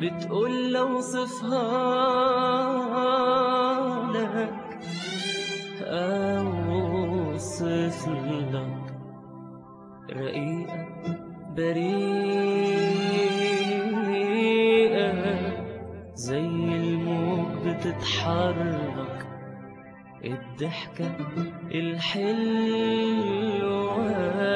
بتقول لو صفها لك أوصف لك رقيقة بريئة زي الموج بتتحرك، الضحكة الحلوة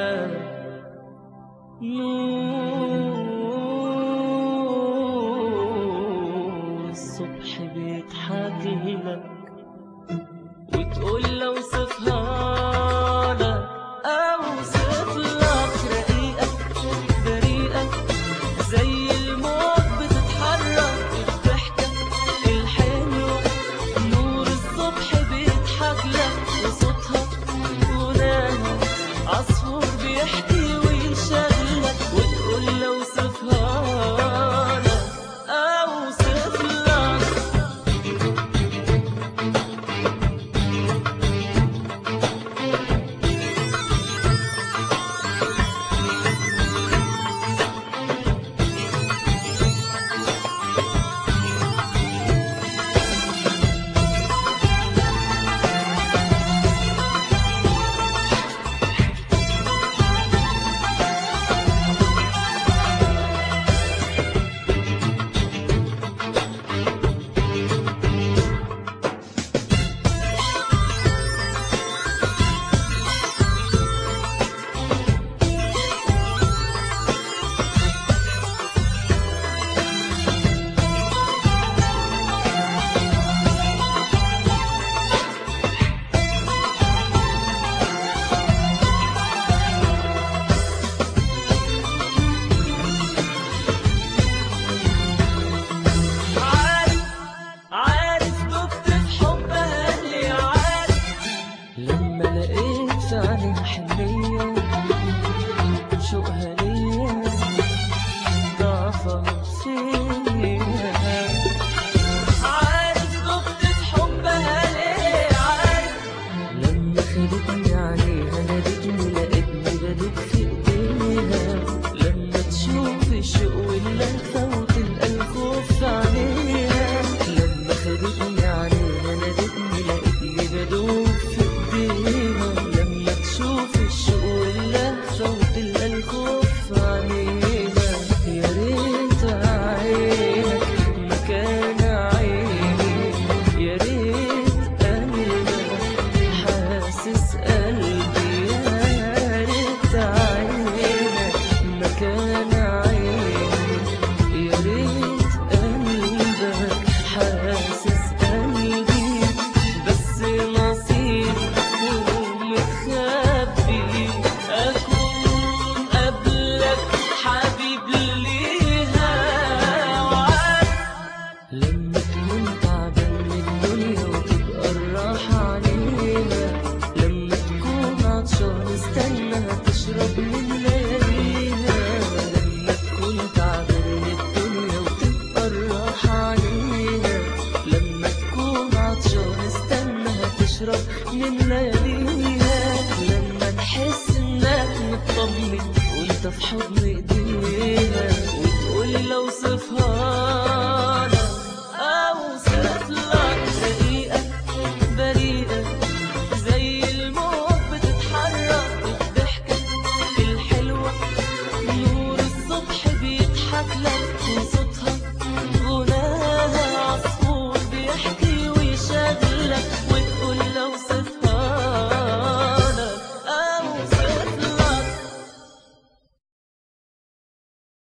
نور الصبح بيضحك لك. وتقول لو صفها لك أوصف لك رقيقة بريئة زي الموج بتتحرك، الضحكة الحلوة نور الصبح بيضحك لك، وصوتها غناها عصفور بيحكي ويشغلك. وتقول لو صفها لك أوصف لك عليها حنية شوقها ليا ضعفها فيا، عارف ضبط حبها ليه، عارف لما خدتني عليها نادتني لقيتني بدوب في ايديها، لما تشوف الشوق واللهفة وتلقى الخوف في عينيها، لما خدتني عليها نادتني لقيتني بدوب في ايديها، شوف الشوق واللهفة وتلقى الخوف في عينيها. يا ريت عينك مكان عيني، يا ريت قلبك حاسس قلبي، يا ريت عينك مكان عيني، يا ريت قلبك حاسس قلبي. بس نصيبي لما تكون تعبان من الدنيا وتبقى الراحة عليها، لما تكون عطشان استنى تشرب من لياليها، لما تكون تعبان من الدنيا وتبقى الراحة عليها، لما تكون عطشان استنى تشرب من لياليها، لما تحس انك مطمن وانت في حضن ايديها. وتقول لو صفها نور الصبح بيضحك لك.